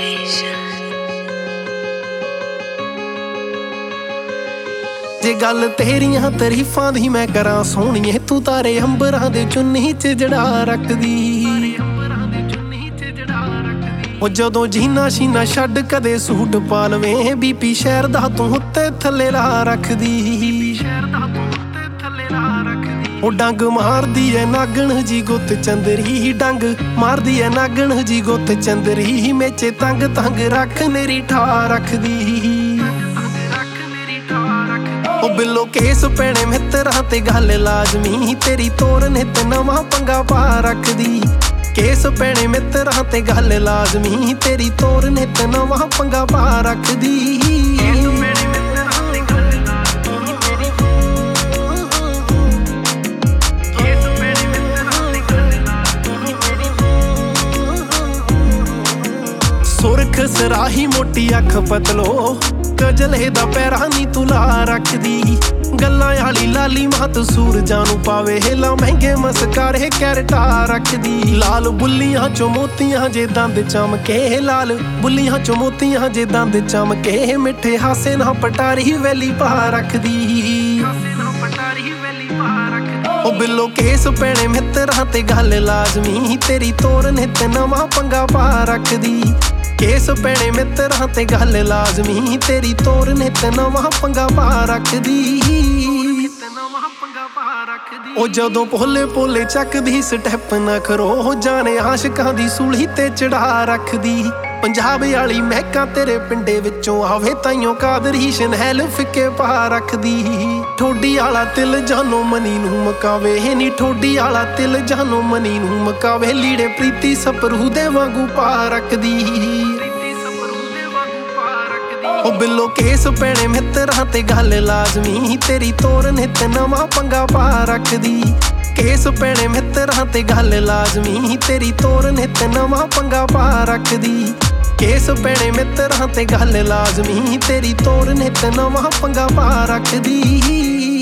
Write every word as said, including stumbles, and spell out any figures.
जे गल तेरियां तरीफां दी मैं करां सोहणीए तू तारे अंबरां दे चुन्नी च जड़ा रखदी ओ जदों जीना शीना छड्ड कदे सूट पा लवें बीपी शहर दा तू उत्ते थल्ले ला रखदी ओ डंग मारदी ऐ नागण जी गुत्त चंदरी डंग मारदी ऐ नागण जी गुत्त चंदरी मेचे तंग तंग रख मेरी ठा रखदी ओ बिल्लो केस पैणे मित्तरां ते गल लाजमी तेरी तोर नित नवां पंगा पा रखदी केस पैणे मित्तरां ते गल लाजमी तेरी तोर नित नवां पंगा पा रखदी सुरख सराही मोटी अख पतलो कजले दा पैरा नी तुला रखदी गल्लां आली लाली महत सूरजां नू पावे हेला महंगे मस्कारे कैरटा रखदी लाल बुल्लियां चो मोतियां जे दंद चमके लाल बुल्लियां चो मोतियां जे दंद चमके मिठे हासे ना पटारी वैली पा रखदी ओ बिल्लो केस पैणे मित्तरां ते गल लाजमी तेरी तोर नित नवां पंगा पा रखदी केस पैणे मित्तरां ते गल लाजमी तेरी तोर नित नवां पंगा पा रखदी ओ जदों पोले पोले चकदी स्टैप ना करो जाने आशिकां दी सूली ते चढ़ा रखदी पंजाब वाली महका तेरे पिंडे विचों आवे ताइयों कादरी शनैल फिक्के पा रखदी ठोडी आला तिल जानो मनी नू मकावे नी ठोडी आला तिल जानो मनी नू मकावे लीड़े प्रीति सपरू दे वांगू पा रखदी ओ बिल्लो केस पैणे मित्तरां ते गल लाजमी तेरी तोर नित नवां पंगा पा रखदी केस पैणे मित्तरां ते गल लाजमी तेरी तोर नित नवां पंगा पा रखदी केस पैणे मित्तरां ते गल लाजमी तेरी तोर नित नवां पंगा पा रखदी।